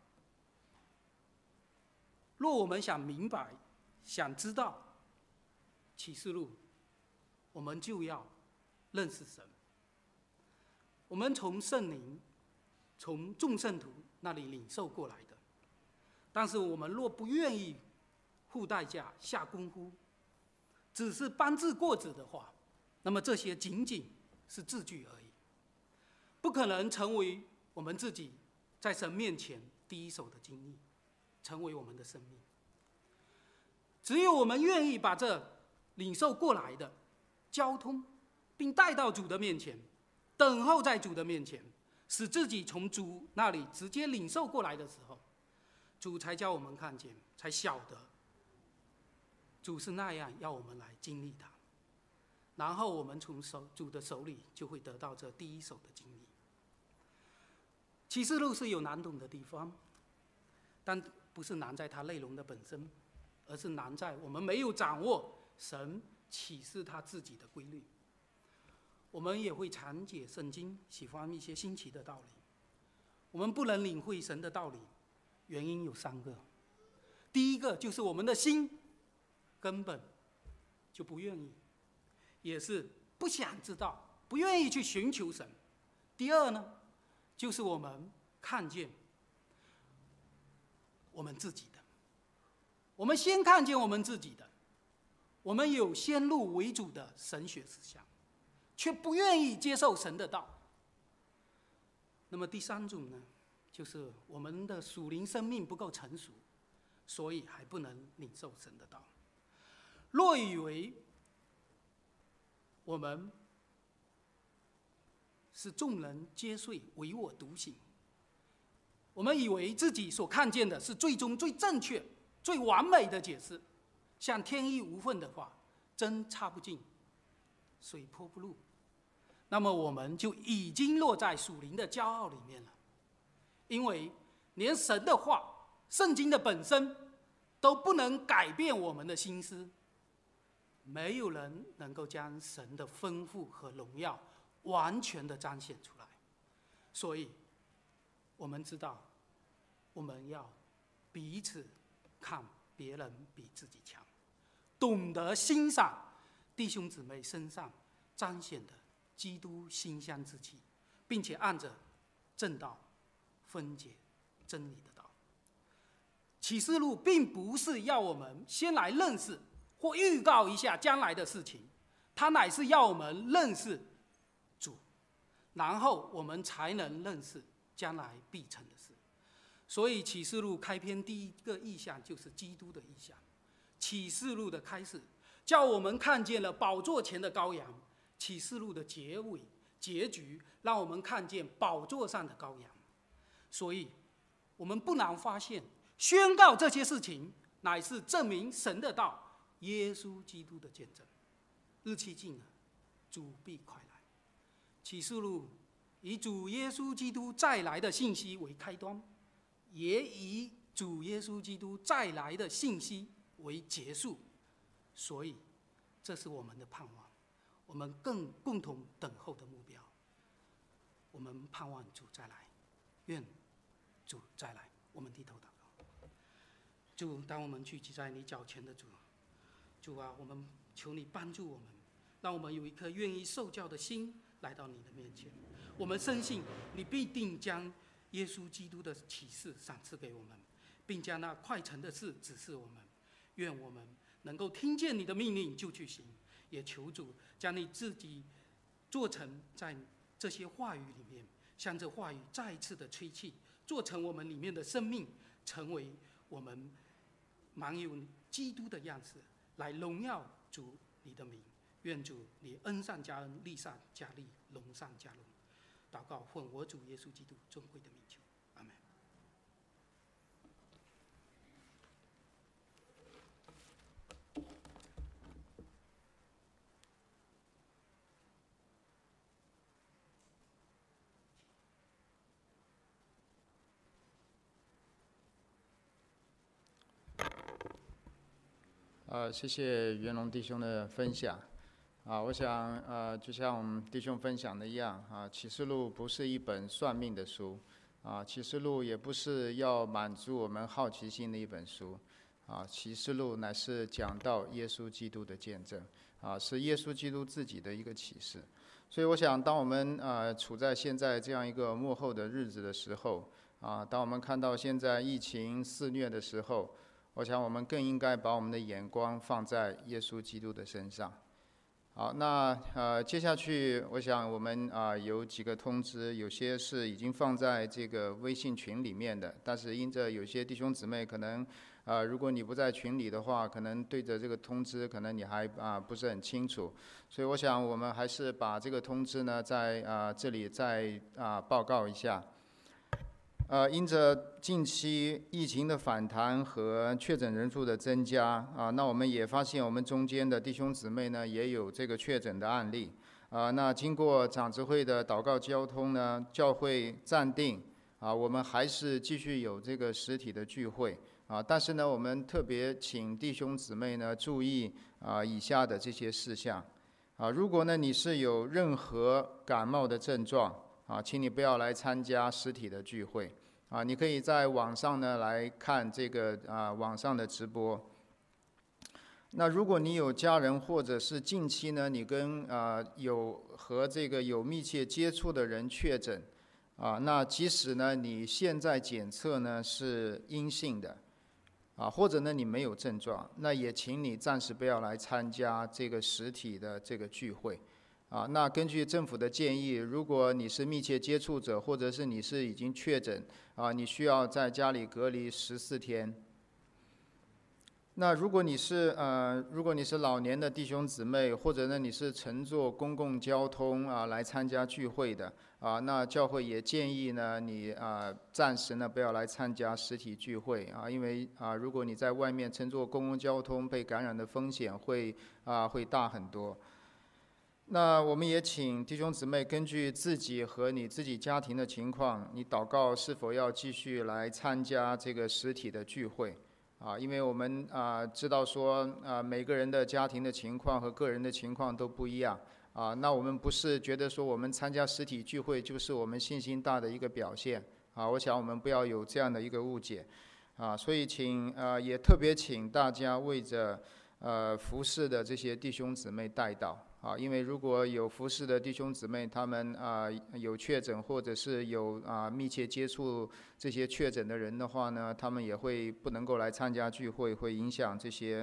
Speaker 2: 若我们想明白、想知道启示录，我们就要认识神。我们从圣灵、从众圣徒那里领受过来的，但是我们若不愿意付代价、下功夫，只是搬字过纸的话，那么这些仅仅是字句而已，不可能成为我们自己在神面前第一手的经历，成为我们的生命。只有我们愿意把这领受过来的交通，并带到主的面前，等候在主的面前，使自己从主那里直接领受过来的时候，主才叫我们看见，才晓得主是那样要我们来经历它，然后我们从主的手里就会得到这第一手的经历。启示录是有难懂的地方，但不是难在它内容的本身，而是难在我们没有掌握神启示他自己的规律。我们也会常解圣经，喜欢一些新奇的道理。我们不能领会神的道理，原因有3个。第一个就是我们的心根本就不愿意，也是不想知道，不愿意去寻求神。第二呢，就是我们看见我们自己的，我们先看见我们自己的，我们有先入为主的神学思想，却不愿意接受神的道。那么第3种呢，就是我们的属灵生命不够成熟，所以还不能领受神的道。若以为我们是众人皆睡，唯我独醒，我们以为自己所看见的是最终最正确、最完美的解释，像天衣无缝的话，针插不进，水泼不入，那么我们就已经落在属灵的骄傲里面了。因为连神的话、圣经的本身都不能改变我们的心思，没有人能够将神的丰富和荣耀完全的彰显出来。所以我们知道，我们要彼此看别人比自己强，懂得欣赏弟兄姊妹身上彰显的基督馨香之气，并且按着正道分解真理的道。 启示录并不是要我们先来认识或预告一下将来的事情，它乃是要我们认识主，然后我们才能认识将来必成的事。所以启示录开篇第一个意象就是基督的意象。启示录的开始叫我们看见了宝座前的羔羊，启示录的结局让我们看见宝座上的羔羊。所以我们不难发现，宣告这些事情乃是证明神的道，耶稣基督的见证。日期近了，主必快来。启示录以主耶稣基督再来的信息为开端，也以主耶稣基督再来的信息为结束。所以这是我们的盼望，我们更共同等候的目标。我们盼望主再来，愿主再来。我们低头祷告。主，当我们聚集在你脚前的主啊，我们求你帮助我们，让我们有一颗愿意受教的心来到你的面前。我们深信你必定将耶稣基督的启示赏赐给我们，并将那快成的事指示我们。愿我们能够听见你的命令就去行，也求主将你自己做成在这些话语里面，向这话语再一次的吹气，做成我们里面的生命，成为我们满有基督的样式，来荣耀主你的名。愿主你恩上加恩，利上加利，荣上加荣。祷告奉我主耶稣基督尊贵的名求，阿们。
Speaker 3: 谢谢元龙弟兄的分享。我想就像我们弟兄分享的一样启示录不是一本算命的书启示录也不是要满足我们好奇心的一本书启示录乃是讲到耶稣基督的见证是耶稣基督自己的一个启示。所以我想，当我们处在现在这样一个末后的日子的时候当我们看到现在疫情肆虐的时候，我想我们更应该把我们的眼光放在耶稣基督的身上。好，那接下去我想我们有几个通知，有些是已经放在这个微信群里面的，但是因着有些弟兄姊妹可能如果你不在群里的话，可能对着这个通知可能你还不是很清楚，所以我想我们还是把这个通知呢在这里再报告一下。因着近期疫情的反弹和确诊人数的增加那我们也发现我们中间的弟兄姊妹呢也有这个确诊的案例那经过长执会的祷告交通呢，教会暂定我们还是继续有这个实体的聚会但是呢我们特别请弟兄姊妹呢注意以下的这些事项如果呢你是有任何感冒的症状请你不要来参加实体的聚会你可以在网上呢来看这个网上的直播。那如果你有家人或者是近期呢你跟有和这个有密切接触的人确诊那即使呢你现在检测呢是阴性的或者呢你没有症状，那也请你暂时不要来参加这个实体的这个聚会那根据政府的建议，如果你是密切接触者，或者是你是已经确诊你需要在家里隔离14天。那如果你是老年的弟兄姊妹，或者呢你是乘坐公共交通来参加聚会的那教会也建议呢你暂时呢不要来参加实体聚会因为如果你在外面乘坐公共交通被感染的风险会大很多。那我们也请弟兄姊妹根据自己和你自己家庭的情况，你祷告是否要继续来参加这个实体的聚会因为我们知道说每个人的家庭的情况和个人的情况都不一样那我们不是觉得说我们参加实体聚会就是我们信心大的一个表现我想我们不要有这样的一个误解所以也特别请大家为着服侍的这些弟兄姊妹代祷啊，因为如果有服侍的弟兄姊妹，他们有确诊或者是有密切接触这些确诊的人的话呢，他们也会不能够来参加聚会，会影响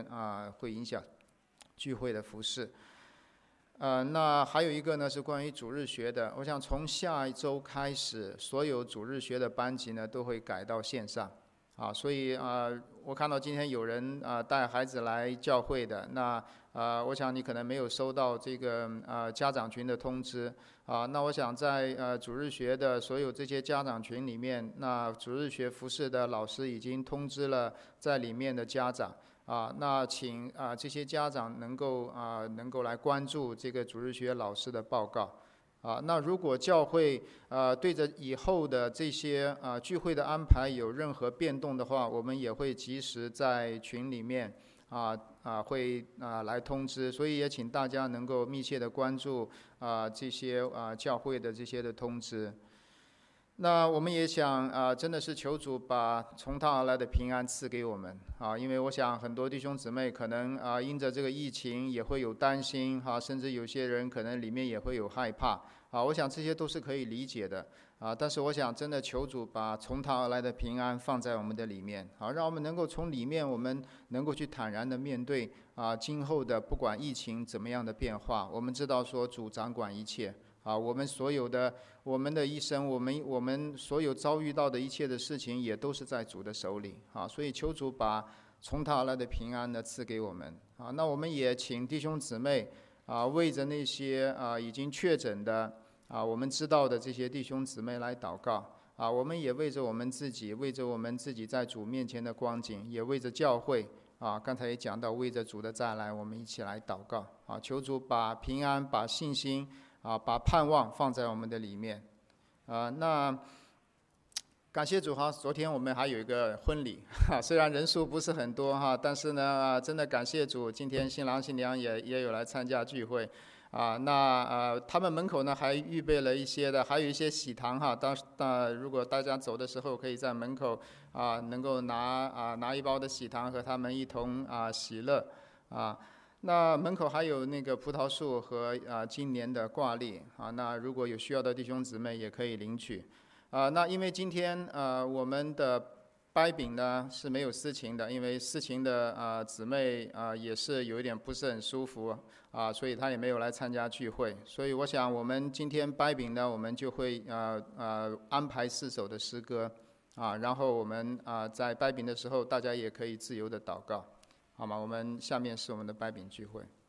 Speaker 3: 聚会的服侍。那还有一个呢是关于主日学的，我想从下一周开始，所有主日学的班级呢都会改到线上，所以我看到今天有人带孩子来教会的，那我想你可能没有收到这个家长群的通知，那我想在主日学的所有这些家长群里面，那主日学服侍的老师已经通知了在里面的家长。那请这些家长能够来关注这个主日学老师的报告。那如果教会对着以后的这些聚会的安排有任何变动的话，我们也会及时在群里面会来通知，所以也请大家能够密切的关注这些教会的这些的通知。那我们也想真的是求主把从他而来的平安赐给我们因为我想很多弟兄姊妹可能因着这个疫情也会有担心甚至有些人可能里面也会有害怕我想这些都是可以理解的但是我想真的求主把从他而来的平安放在我们的里面让我们能够从里面我们能够去坦然的面对今后的不管疫情怎么样的变化，我们知道说主掌管一切我们所有的我们的一生，我们所有遭遇到的一切的事情，也都是在主的手里所以求主把从他而来的平安呢赐给我们那我们也请弟兄姊妹为着那些已经确诊的我们知道的这些弟兄姊妹来祷告我们也为着我们自己，为着我们自己在主面前的光景，也为着教会刚才也讲到为着主的再来，我们一起来祷告求主把平安、把信心把盼望放在我们的里面那感谢主昨天我们还有一个婚礼虽然人数不是很多但是呢真的感谢主，今天新郎新娘也有来参加聚会那他们门口呢还预备了一些的，还有一些喜糖如果大家走的时候可以在门口能够拿一包的喜糖和他们一同喜乐那门口还有那个葡萄树和今年的挂历那如果有需要的弟兄姊妹也可以领取那因为今天我们的掰饼呢是没有司琴的，因为司琴的姊妹也是有一点不是很舒服所以她也没有来参加聚会，所以我想我们今天掰饼呢，我们就会安排4首的诗歌然后我们在掰饼的时候大家也可以自由的祷告好吗？我们下面是我们的掰饼聚会。